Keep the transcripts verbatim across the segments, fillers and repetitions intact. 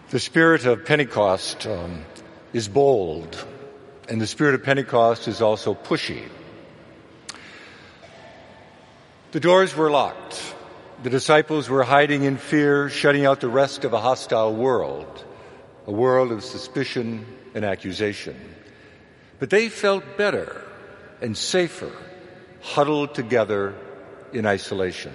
The spirit of Pentecost um, is bold, and the spirit of Pentecost is also pushy. The doors were locked. The disciples were hiding in fear, shutting out the rest of a hostile world, a world of suspicion and accusation. But they felt better and safer, huddled together in isolation.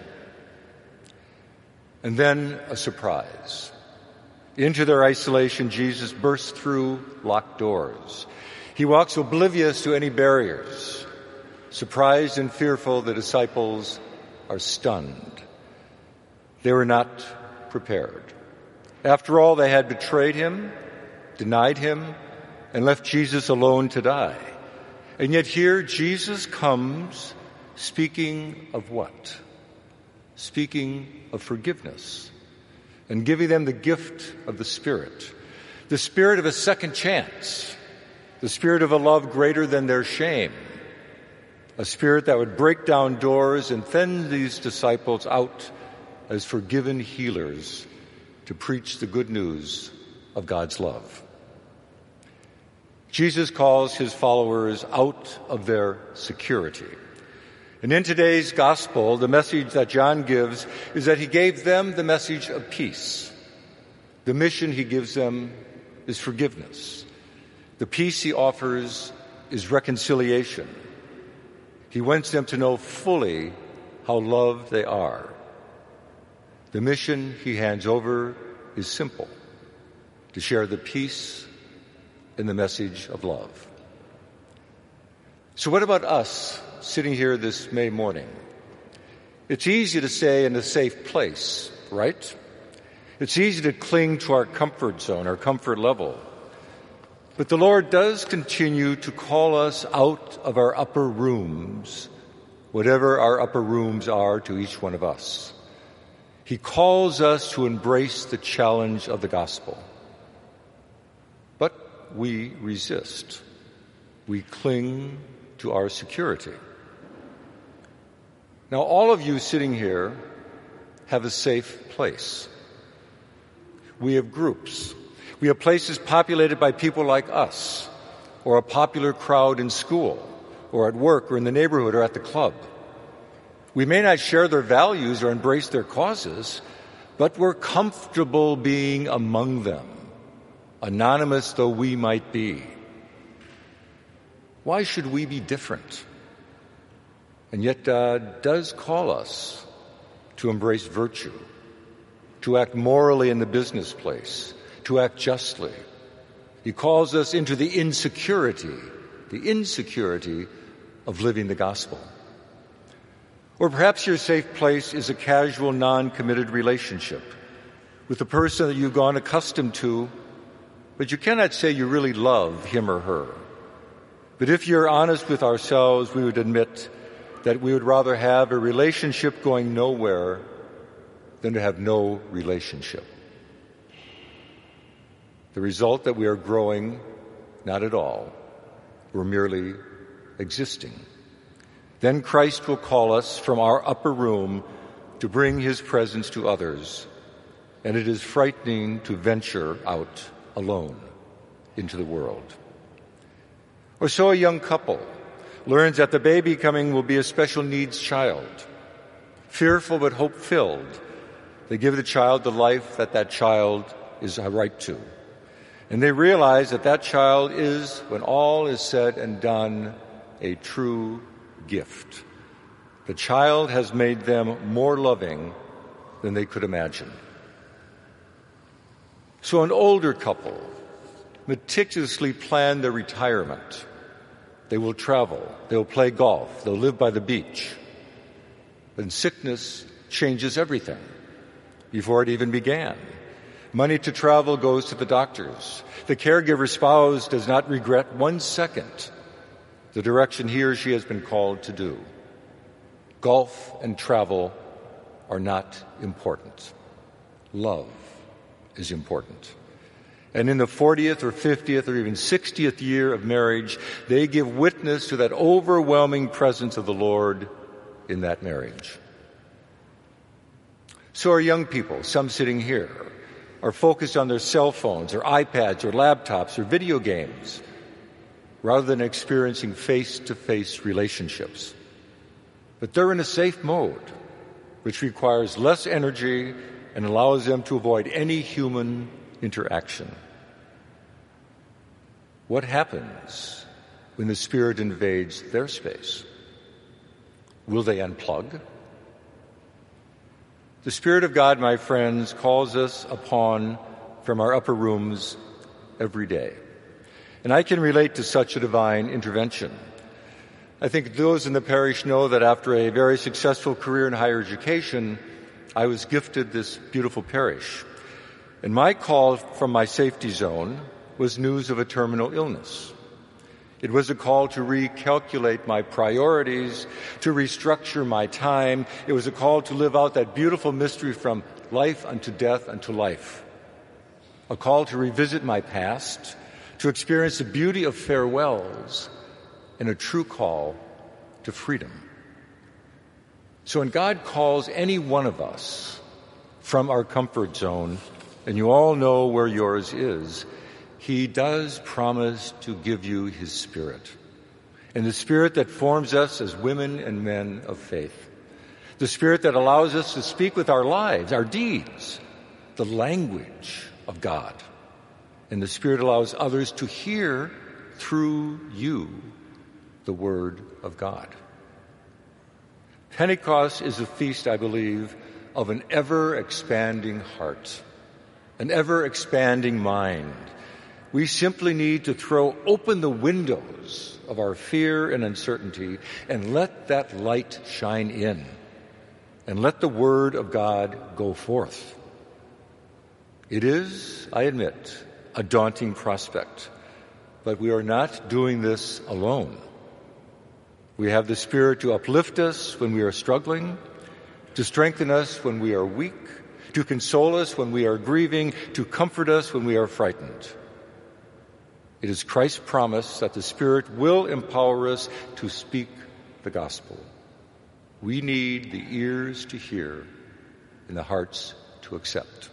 And then a surprise. Into their isolation, Jesus bursts through locked doors. He walks oblivious to any barriers. Surprised and fearful, the disciples are stunned. They were not prepared. After all, they had betrayed him, denied him, and left Jesus alone to die. And yet here Jesus comes speaking of what? Speaking of forgiveness and giving them the gift of the Spirit, the Spirit of a second chance, the Spirit of a love greater than their shame, a Spirit that would break down doors and send these disciples out as forgiven healers to preach the good news of God's love. Jesus calls his followers out of their security. And in today's gospel, the message that John gives is that he gave them the message of peace. The mission he gives them is forgiveness. The peace he offers is reconciliation. He wants them to know fully how loved they are. The mission he hands over is simple: to share the peace and the message of love. So what about us sitting here this May morning? It's easy to stay in a safe place, right? It's easy to cling to our comfort zone, our comfort level. But the Lord does continue to call us out of our upper rooms, whatever our upper rooms are to each one of us. He calls us to embrace the challenge of the gospel. But we resist. We cling to our security. Now, all of you sitting here have a safe place. We have groups. We have places populated by people like us, or a popular crowd in school, or at work, or in the neighborhood, or at the club. We may not share their values or embrace their causes, but we're comfortable being among them, anonymous though we might be. Why should we be different? And yet God does call us to embrace virtue, to act morally in the business place, to act justly. He calls us into the insecurity, the insecurity of living the gospel. Or perhaps your safe place is a casual, non-committed relationship with a person that you've gone accustomed to, but you cannot say you really love him or her. But if you're honest with ourselves, we would admit that we would rather have a relationship going nowhere than to have no relationship. The result that we are growing, not at all. We're merely existing. Then Christ will call us from our upper room to bring his presence to others. And it is frightening to venture out alone into the world. Or so a young couple learns that the baby coming will be a special needs child. Fearful but hope-filled, they give the child the life that that child is a right to. And they realize that that child is, when all is said and done, a true gift. The child has made them more loving than they could imagine. So an older couple meticulously plan their retirement. They will travel, they will play golf, they'll live by the beach. But sickness changes everything before it even began. Money to travel goes to the doctors. The caregiver spouse does not regret one second the direction he or she has been called to do. Golf and travel are not important. Love is important. And in the fortieth or fiftieth or even sixtieth year of marriage, they give witness to that overwhelming presence of the Lord in that marriage. So are young people, some sitting here. are focused on their cell phones or iPads or laptops or video games rather than experiencing face-to-face relationships. But they're in a safe mode, which requires less energy and allows them to avoid any human interaction. What happens when the Spirit invades their space? Will they unplug? The Spirit of God, my friends, calls us upon from our upper rooms every day. And I can relate to such a divine intervention. I think those in the parish know that after a very successful career in higher education, I was gifted this beautiful parish. And my call from my safety zone was news of a terminal illness. It was a call to recalculate my priorities, to restructure my time. It was a call to live out that beautiful mystery from life unto death unto life. A call to revisit my past, to experience the beauty of farewells, and a true call to freedom. So when God calls any one of us from our comfort zone, and you all know where yours is, He does promise to give you His Spirit, and the Spirit that forms us as women and men of faith, the Spirit that allows us to speak with our lives, our deeds, the language of God, and the Spirit allows others to hear through you the Word of God. Pentecost is a feast, I believe, of an ever-expanding heart, an ever-expanding mind. We simply need to throw open the windows of our fear and uncertainty and let that light shine in, and let the Word of God go forth. It is, I admit, a daunting prospect, but we are not doing this alone. We have the Spirit to uplift us when we are struggling, to strengthen us when we are weak, to console us when we are grieving, to comfort us when we are frightened. It is Christ's promise that the Spirit will empower us to speak the gospel. We need the ears to hear and the hearts to accept.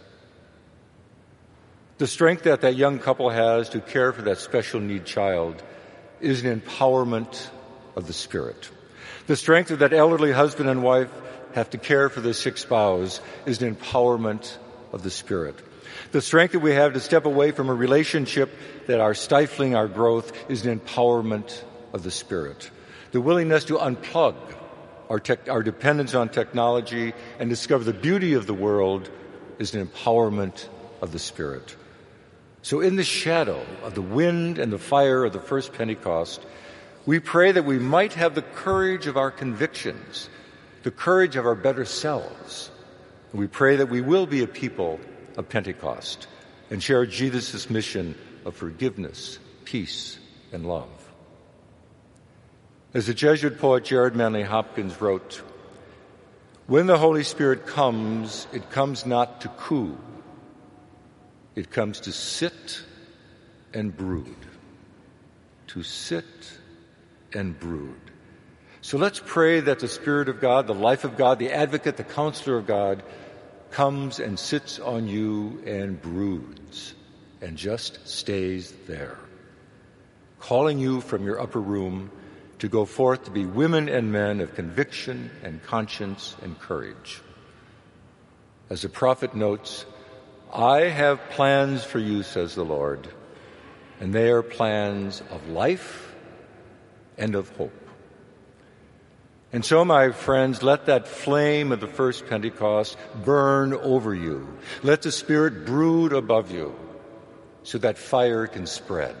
The strength that that young couple has to care for that special need child is an empowerment of the Spirit. The strength that that elderly husband and wife have to care for their sick spouse is an empowerment of the Spirit. The strength that we have to step away from a relationship that are stifling our growth is an empowerment of the Spirit. The willingness to unplug our, tech, our dependence on technology and discover the beauty of the world is an empowerment of the Spirit. So in the shadow of the wind and the fire of the first Pentecost, we pray that we might have the courage of our convictions, the courage of our better selves. We pray that we will be a people of Pentecost and share Jesus' mission of forgiveness, peace, and love. As the Jesuit poet Jared Manley Hopkins wrote, "When the Holy Spirit comes, it comes not to coo. It comes to sit and brood." To sit and brood. So let's pray that the Spirit of God, the life of God, the advocate, the counselor of God, comes and sits on you and broods and just stays there, calling you from your upper room to go forth to be women and men of conviction and conscience and courage. As the prophet notes, "I have plans for you, says the Lord, and they are plans of life and of hope." And so, my friends, let that flame of the first Pentecost burn over you. Let the Spirit brood above you so that fire can spread.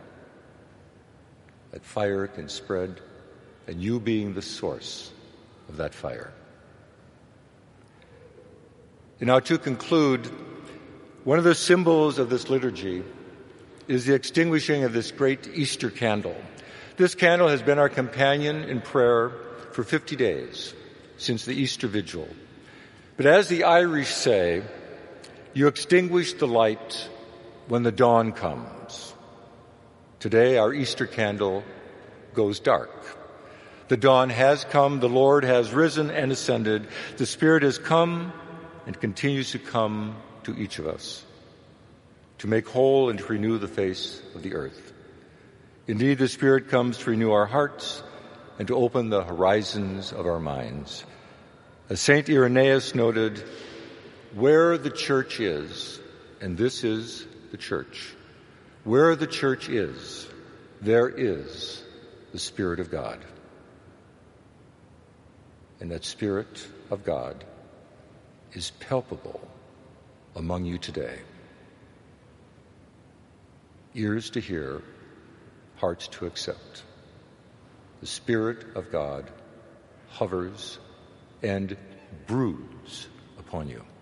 That fire can spread, and you being the source of that fire. And now, to conclude, one of the symbols of this liturgy is the extinguishing of this great Easter candle. This candle has been our companion in prayer for fifty days, since the Easter Vigil. But as the Irish say, you extinguish the light when the dawn comes. Today, our Easter candle goes dark. The dawn has come, the Lord has risen and ascended. The Spirit has come and continues to come to each of us. to make whole and to renew the face of the earth. Indeed, the Spirit comes to renew our hearts and to open the horizons of our minds. As Saint Irenaeus noted, where the church is, and this is the church, where the church is, there is the Spirit of God. And that Spirit of God is palpable among you today. Ears to hear, hearts to accept. The Spirit of God hovers and broods upon you.